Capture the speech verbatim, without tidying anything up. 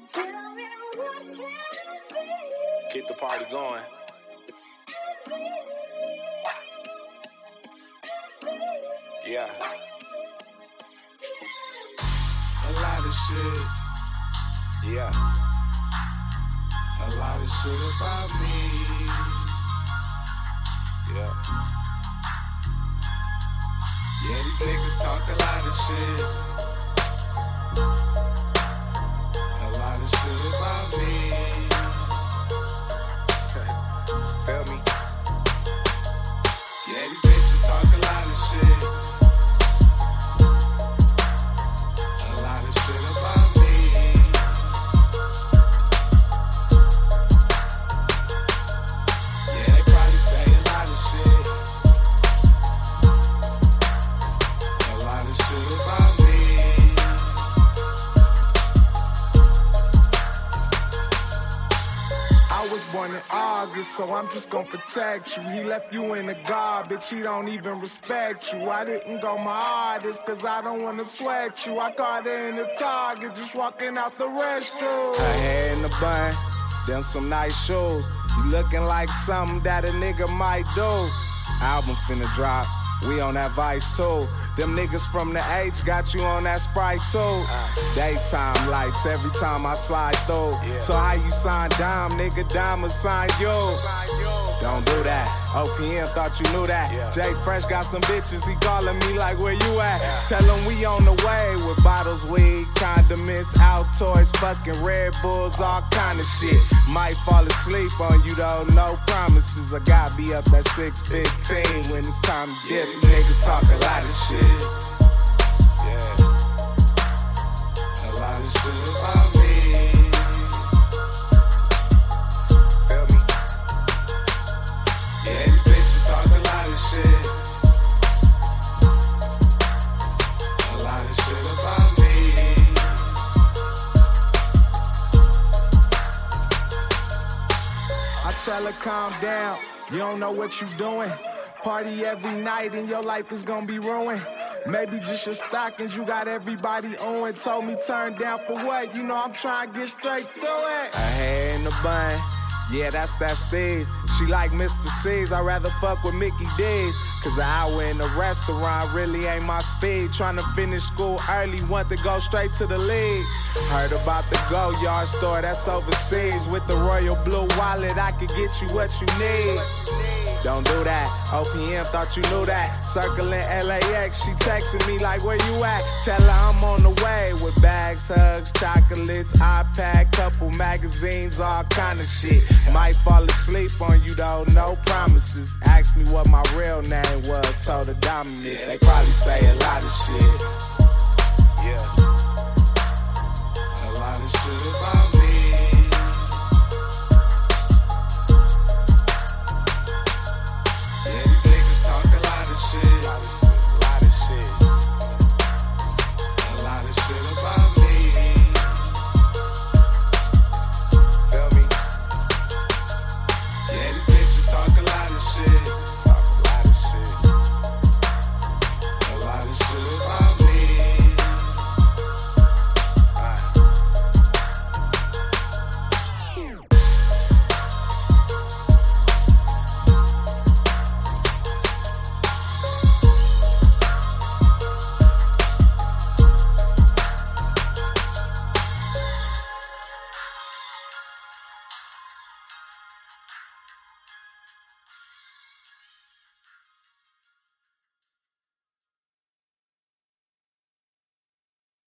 Tell me what can it be? Keep the party going. Yeah. A lot of shit. Yeah. A lot of shit about me. Yeah. Yeah, these niggas talk a lot of shit. A lot of shit about me. Feel me? Yeah, these bitches talk a lot of shit. A lot of shit about me. Yeah, they probably say a lot of shit. A lot of shit about me. I was born in August, so I'm just gonna protect you. He left you in the garbage, he don't even respect you. I didn't go my hardest, cause I don't wanna sweat you. I caught her in the Target, just walking out the restroom. Her hair in the bun, them some nice shoes. You looking like something that a nigga might do. Album finna drop, we on that Vice too. Them niggas from the H got you on that Sprite too. Daytime lights every time I slide through. So how you sign Dime, nigga? Dime will sign you. Don't do that. O P M thought you knew that. Jay Fresh got some bitches, he calling me like, where you at? Tell him we on the way with bottles, weed, condiments, out toys, fucking Red Bulls, all kind of shit. Might fall asleep on you though, no promises. I gotta be up at six fifteen when it's time to dip. These niggas talk a lot of shit. Yeah. A lot of shit about me. Feel me? Yeah, these bitches talk a lot of shit. A lot of shit about me. I tell her calm down, you don't know what you doing. Party every night and your life is gonna be ruined. Maybe just your stockings, you got everybody on. Told me turn down for what? You know I'm trying to get straight to it. Her hair in the bun, yeah, that's that Steez. She like Mister C's, I'd rather fuck with Mickey D's. Cause an hour in the restaurant really ain't my speed. Tryna finish school early, want to go straight to the league. Heard about the Go Yard store, that's overseas. With the Royal Blue wallet, I could get you what you need. Don't do that, O P M thought you knew that. Circling L A X, she texting me like, where you at? Tell her I'm on the way with bags, hugs, chocolates, iPad, couple magazines, all kind of shit. Might fall asleep on you though, no promises. Ask me what my real name was, told her Dominic. Yeah, they probably say a lot of shit. Yeah.